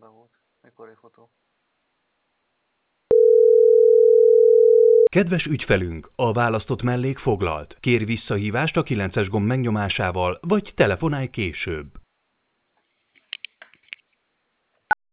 mekkora volt? Mikori fotó? Kedves ügyfelünk, a választott mellék foglalt. Kér visszahívást a 9-es gomb megnyomásával, vagy telefonálj később.